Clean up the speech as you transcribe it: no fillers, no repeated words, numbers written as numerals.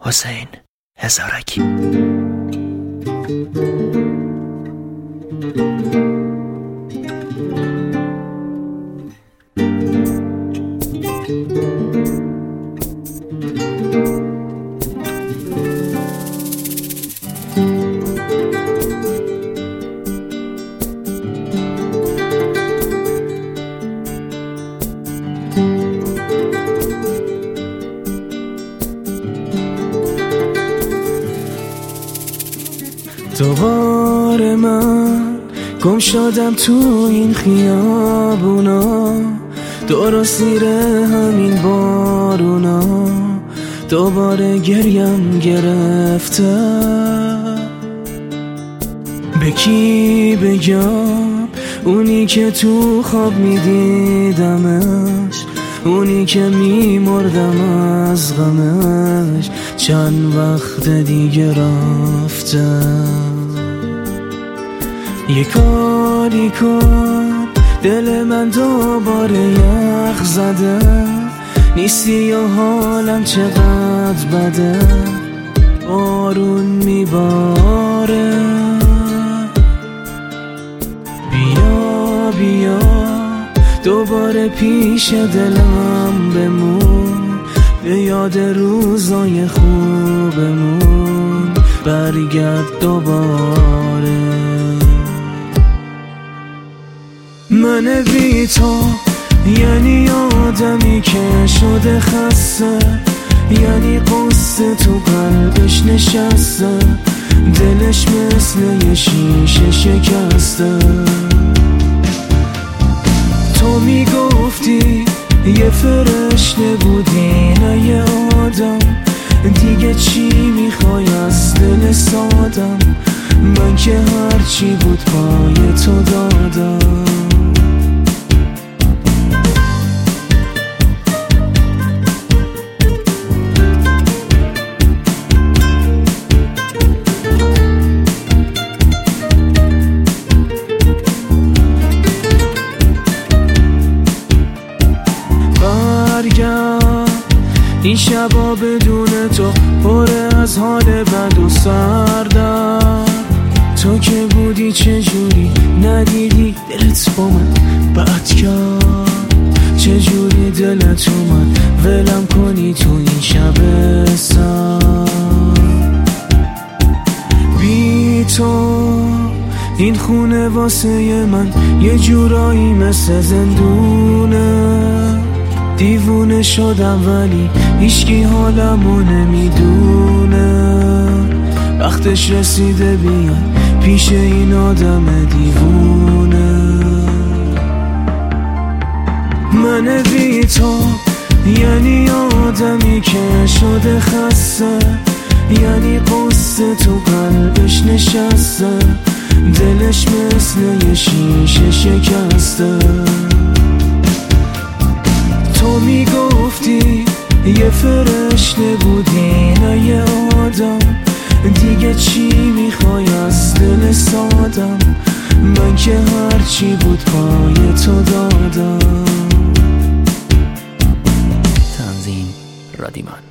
حسین هزارکی. دوباره من گم شدم تو این خیابونا، درست زیر همین بارونا، دوباره گریم گرفته. به کی بگم؟ اونی که تو خواب میدیدمش، اونی که میمردم از غمش، چند وقت دیگه رفته. یه کاری کن، دل من دوباره یخ زده، نیستی و حالم چقدر بده، بارون میباره. بیا بیا دوباره پیش دلم بمون، به یاد روزای خوبمون برگرد دوباره. من بی تو یعنی آدمی که شده خسته، یعنی قصه تو قلبش نشسته، دلش مثل یه شیشه شکسته. تو میگفتی یه فرشته بودی نه یه آدم، دیگه چی میخوای از دل سادم؟ من که هرچی بود پای تو دادم. این شبا بدون تو پر از حال بد و سردم. تو که بودی چجوری ندیدی دلت با من بد کرد، چجوری دلت اومد ولم کنی تو این شب سرد. بی تو این خونه واسه من یه جورایی مثل زندونه. دیوونه شدم ولی هیچکی حالمو نمیدونه، وقتش رسیده بیان پیش این آدم دیوونه. من بی تو یعنی آدمی که شده خسته، یعنی قصه تو قلبش نشسته، دلش مثل یه شیشه شکسته. تو میگفتی یه فرشته بودی نه یه آدم، دیگه چی میخوای از دل سادم؟ من که هرچی بود پای تو دادم. تنظیم رادیمان.